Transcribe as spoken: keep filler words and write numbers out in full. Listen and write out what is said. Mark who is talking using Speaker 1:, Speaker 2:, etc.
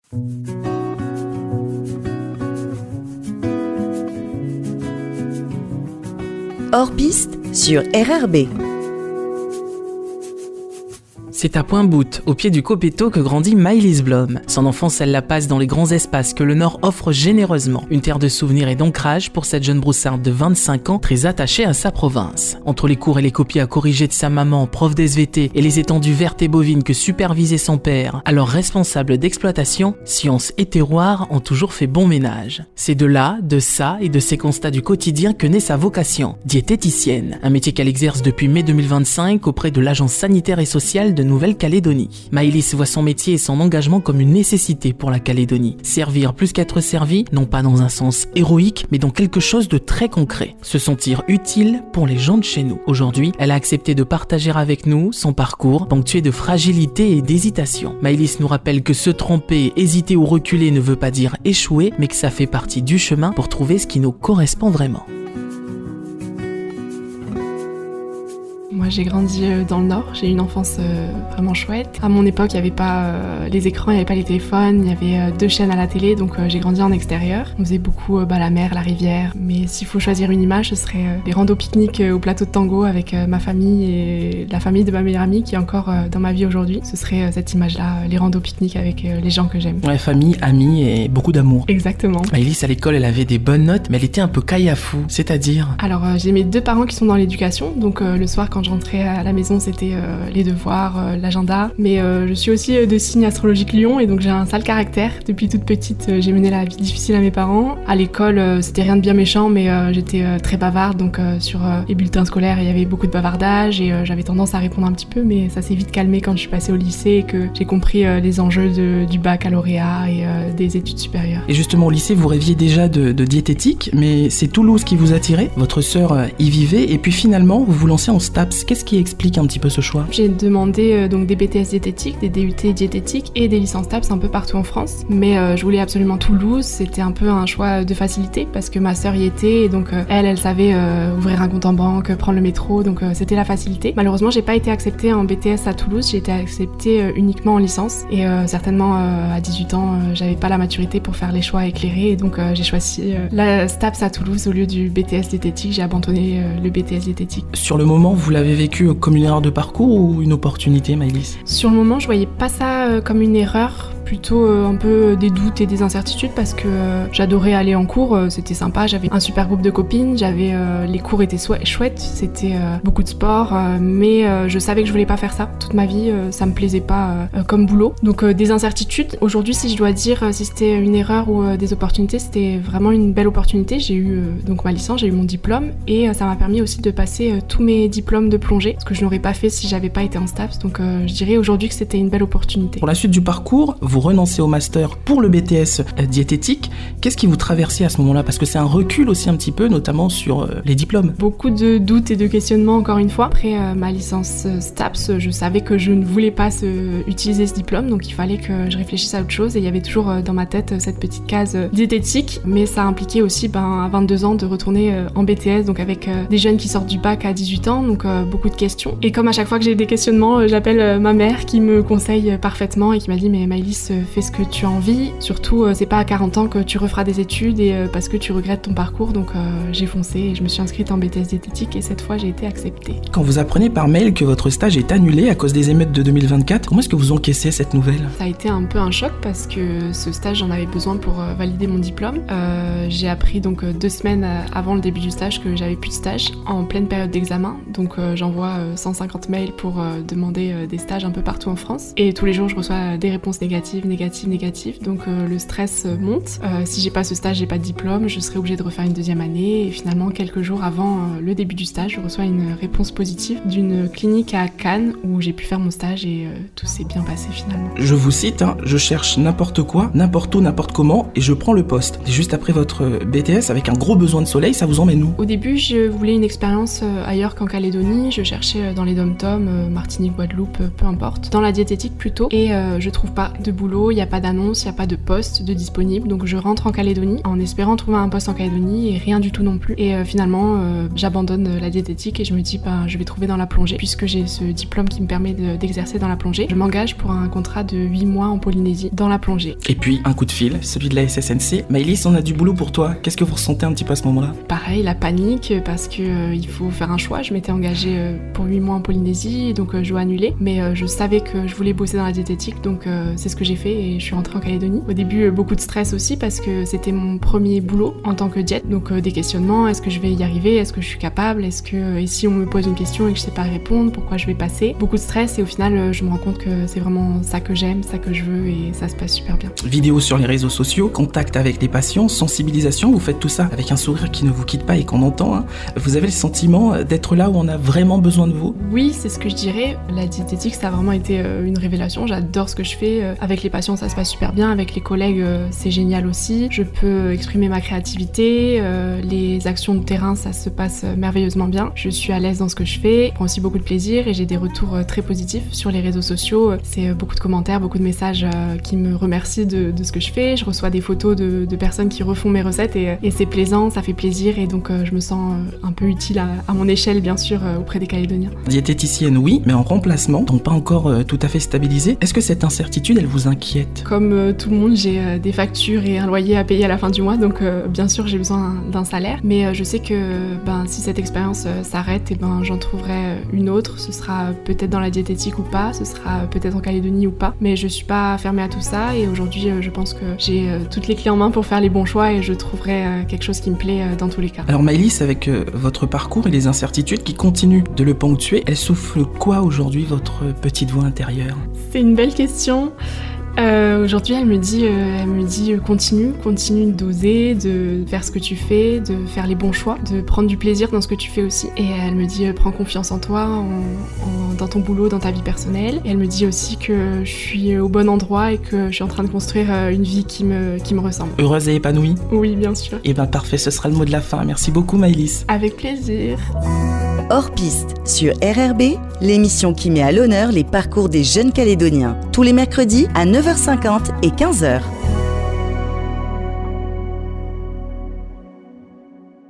Speaker 1: Hors piste sur R R B.
Speaker 2: C'est à Pointe-Boute, au pied du Coppéto, que grandit Maëlys Blom. Son enfance, elle la passe dans les grands espaces que le Nord offre généreusement. Une terre de souvenirs et d'ancrage pour cette jeune broussarde de vingt-cinq ans, très attachée à sa province. Entre les cours et les copies à corriger de sa maman, prof d'S V T, et les étendues vertes et bovines que supervisait son père, alors responsable d'exploitation, sciences et terroirs ont toujours fait bon ménage. C'est de là, de ça et de ses constats du quotidien que naît sa vocation, diététicienne. Un métier qu'elle exerce depuis mai deux mille vingt-cinq auprès de l'Agence sanitaire et sociale de Nouvelle-Calédonie. Maëlys voit son métier et son engagement comme une nécessité pour la Calédonie. Servir plus qu'être servi, non pas dans un sens héroïque, mais dans quelque chose de très concret. Se sentir utile pour les gens de chez nous. Aujourd'hui, elle a accepté de partager avec nous son parcours, ponctué de fragilité et d'hésitation. Maëlys nous rappelle que se tromper, hésiter ou reculer ne veut pas dire échouer, mais que ça fait partie du chemin pour trouver ce qui nous correspond vraiment.
Speaker 3: Moi, j'ai grandi dans le Nord, j'ai eu une enfance euh, vraiment chouette. À mon époque, il n'y avait pas euh, les écrans, il n'y avait pas les téléphones, il y avait euh, deux chaînes à la télé, donc euh, j'ai grandi en extérieur. On faisait beaucoup euh, bah, la mer, la rivière, mais s'il faut choisir une image, ce serait euh, les randos pique-nique euh, au plateau de Tango avec euh, ma famille et la famille de ma meilleure amie qui est encore euh, dans ma vie aujourd'hui. Ce serait euh, cette image-là, euh, les randos pique-nique avec euh, les gens que j'aime.
Speaker 2: Ouais, famille, amis et beaucoup d'amour.
Speaker 3: Exactement.
Speaker 2: Maëlys, à l'école, elle avait des bonnes notes, mais elle était un peu caillafou, c'est-à-dire...
Speaker 3: Alors, euh, j'ai mes deux parents qui sont dans l'éducation, donc euh, le soir, quand je rentrais à la maison, c'était euh, les devoirs, euh, l'agenda. Mais euh, je suis aussi euh, de signe astrologique Lion et donc j'ai un sale caractère. Depuis toute petite, euh, j'ai mené la vie difficile à mes parents. À l'école, euh, c'était rien de bien méchant, mais euh, j'étais euh, très bavarde. Donc euh, sur euh, les bulletins scolaires, il y avait beaucoup de bavardage et euh, j'avais tendance à répondre un petit peu, mais ça s'est vite calmé quand je suis passée au lycée et que j'ai compris euh, les enjeux de, du baccalauréat et euh, des études supérieures.
Speaker 2: Et justement, au lycée, vous rêviez déjà de, de diététique, mais c'est Toulouse qui vous attirait. Votre sœur euh, y vivait et puis finalement, vous vous lancez en STAPS. Qu'est-ce qui explique un petit peu ce choix?
Speaker 3: J'ai demandé euh, donc des B T S diététiques, des D U T diététiques et des licences TAPS un peu partout en France. Mais euh, je voulais absolument Toulouse, c'était un peu un choix de facilité parce que ma sœur y était et donc euh, elle, elle savait euh, ouvrir un compte en banque, prendre le métro, donc euh, c'était la facilité. Malheureusement, j'ai pas été acceptée en B T S à Toulouse, j'ai été acceptée euh, uniquement en licence et euh, certainement euh, à dix-huit ans, euh, j'avais pas la maturité pour faire les choix éclairés et donc euh, j'ai choisi euh, la STAPS à Toulouse au lieu du B T S diététique, j'ai abandonné euh, le B T S diététique.
Speaker 2: Sur le moment, vous l'avez vécu comme une erreur de parcours ou une opportunité, Maëlys?
Speaker 3: Sur le moment, je voyais pas ça euh, comme une erreur, plutôt euh, un peu des doutes et des incertitudes parce que euh, j'adorais aller en cours, euh, c'était sympa, j'avais un super groupe de copines, j'avais euh, les cours étaient so- chouettes, c'était euh, beaucoup de sport, euh, mais euh, je savais que je voulais pas faire ça toute ma vie, euh, ça me plaisait pas euh, comme boulot. Donc euh, des incertitudes. Aujourd'hui, si je dois dire euh, si c'était une erreur ou euh, des opportunités, c'était vraiment une belle opportunité. J'ai eu euh, donc ma licence, j'ai eu mon diplôme et euh, ça m'a permis aussi de passer euh, tous mes diplômes de plongée, ce que je n'aurais pas fait si j'avais pas été en STAPS. Donc euh, je dirais aujourd'hui que c'était une belle opportunité.
Speaker 2: Pour la suite du parcours, vous renoncez au master pour le B T S euh, diététique. Qu'est-ce qui vous traversait à ce moment-là? Parce que c'est un recul aussi un petit peu, notamment sur euh, les diplômes.
Speaker 3: Beaucoup de doutes et de questionnements encore une fois. Après euh, ma licence euh, STAPS, je savais que je ne voulais pas se, utiliser ce diplôme, donc il fallait que je réfléchisse à autre chose et il y avait toujours euh, dans ma tête euh, cette petite case euh, diététique, mais ça impliquait aussi ben, à vingt-deux ans de retourner euh, en B T S, donc avec euh, des jeunes qui sortent du bac à dix-huit ans, donc euh, beaucoup de questions. Et comme à chaque fois que j'ai des questionnements, euh, j'appelle euh, ma mère qui me conseille euh, parfaitement et qui m'a dit mais Maëlys, euh, fais ce que tu as envie, surtout euh, c'est pas à quarante ans que tu referas des études et euh, parce que tu regrettes ton parcours, donc euh, j'ai foncé et je me suis inscrite en B T S diététique et cette fois j'ai été acceptée.
Speaker 2: Quand vous apprenez par mail que votre stage est annulé à cause des émeutes de deux mille vingt-quatre, comment est-ce que vous encaissez cette nouvelle?
Speaker 3: Ça a été un peu un choc parce que ce stage j'en avais besoin pour euh, valider mon diplôme. Euh, j'ai appris donc euh, deux semaines avant le début du stage que j'avais plus de stage en pleine période d'examen, donc euh, j'envoie euh, cent cinquante mails pour euh, demander euh, des stages un peu partout en France et tous les jours je reçois des réponses négatives, négatives, négatives, donc euh, le stress euh, monte. Euh, si j'ai pas ce stage, j'ai pas de diplôme, je serai obligée de refaire une deuxième année et finalement quelques jours avant euh, le début du stage, je reçois une réponse positive d'une clinique à Cannes où j'ai pu faire mon stage et euh, tout s'est bien passé finalement.
Speaker 2: Je vous cite, hein, je cherche n'importe quoi, n'importe où, n'importe comment et je prends le poste. Et juste après votre B T S, avec un gros besoin de soleil, ça vous emmène où?
Speaker 3: Au début, je voulais une expérience euh, ailleurs qu'en Calédonie, je cherchais euh, dans les dom-toms, euh, Martinique, Guadeloupe, euh, peu importe, dans la diététique plutôt, et euh, je trouve pas de boulot, il n'y a pas d'annonce, il n'y a pas de poste de disponible. Donc je rentre en Calédonie en espérant trouver un poste en Calédonie et rien du tout non plus. Et euh, finalement, euh, j'abandonne la diététique et je me dis, bah, je vais trouver dans la plongée. Puisque j'ai ce diplôme qui me permet de, d'exercer dans la plongée, je m'engage pour un contrat de huit mois en Polynésie dans la plongée.
Speaker 2: Et puis, un coup de fil, celui de la S S N C. Maëlys, on a du boulot pour toi. Qu'est-ce que vous ressentez un petit peu à ce moment-là ?
Speaker 3: Pareil, la panique, parce que euh, il faut faire un choix. Je m'étais engagée euh, pour huit mois en Polynésie, donc euh, je dois annuler. Mais euh, je savais que je voulais bosser dans la diététique, donc euh, c'est ce que j'ai fait et je suis rentrée en Calédonie. Au début, euh, beaucoup de stress aussi, parce que c'était mon premier boulot en tant que diète. Donc euh, des questionnements, est-ce que je vais y arriver ? Est-ce que je suis capable ? Est-ce que, euh, et si on me pose une question et que je sais pas répondre, pourquoi je vais passer ? Beaucoup de stress et au final, euh, je me rends compte que c'est vraiment ça que j'aime, ça que je veux et ça se passe super bien.
Speaker 2: Vidéos sur les réseaux sociaux, contact avec les patients, sensibilisation, vous faites tout ça avec un sourire qui ne vous quitte pas et qu'on entend. Hein. Vous avez le sentiment d'être là où on a vraiment besoin de vous ?
Speaker 3: Oui, c'est ce que je dirais. La diététique, ça a vraiment été euh, une révélation. J'adore ce que je fais. Euh, avec les patients, ça se passe super bien. Avec les collègues, euh, c'est génial aussi. Je peux exprimer ma créativité. Euh, les actions de terrain, ça se passe merveilleusement bien. Je suis à l'aise dans ce que je fais. Je prends aussi beaucoup de plaisir et j'ai des retours euh, très positifs sur les réseaux sociaux. C'est euh, beaucoup de commentaires, beaucoup de messages euh, qui me remercient de, de ce que je fais. Je reçois des photos de, de personnes qui refont mes recettes et, et c'est plaisant, ça fait plaisir et donc euh, je me sens euh, un peu utile à, à mon échelle, bien sûr, euh, auprès des Calédoniens.
Speaker 2: Diététicienne, oui, mais en remplacement, donc pas encore euh, tout à fait stabilisée. Est-ce que cette incertitude, elle vous inquiète ?
Speaker 3: Comme euh, tout le monde, j'ai euh, des factures et un loyer à payer à la fin du mois, donc euh, bien sûr j'ai besoin d'un salaire, mais euh, je sais que ben, si cette expérience euh, s'arrête, et ben, j'en trouverai une autre. Ce sera peut-être dans la diététique ou pas, ce sera peut-être en Calédonie ou pas, mais je suis pas fermée à tout ça et aujourd'hui euh, je pense que j'ai euh, toutes les clés en main pour faire les bons choix et je trouverai euh, quelque chose qui me plaît euh, dans tous les cas.
Speaker 2: Alors Maëlys, avec euh, votre parcours et les incertitudes qui continuent de le ponctuer, elle souffle quoi aujourd'hui, votre petite voix intérieure ?
Speaker 3: C'est une belle question. Euh, aujourd'hui, elle me dit, euh, elle me dit, euh, continue, continue d'oser, de faire ce que tu fais, de faire les bons choix, de prendre du plaisir dans ce que tu fais aussi. Et elle me dit, euh, prends confiance en toi, en, en, dans ton boulot, dans ta vie personnelle. Et elle me dit aussi que je suis au bon endroit et que je suis en train de construire euh, une vie qui me, qui me ressemble.
Speaker 2: Heureuse et épanouie ?
Speaker 3: Oui, bien sûr.
Speaker 2: Et ben parfait, ce sera le mot de la fin. Merci beaucoup Maëlys.
Speaker 3: Avec plaisir.
Speaker 1: Hors piste sur R R B, l'émission qui met à l'honneur les parcours des jeunes Calédoniens. Tous les mercredis à neuf heures cinquante et quinze heures.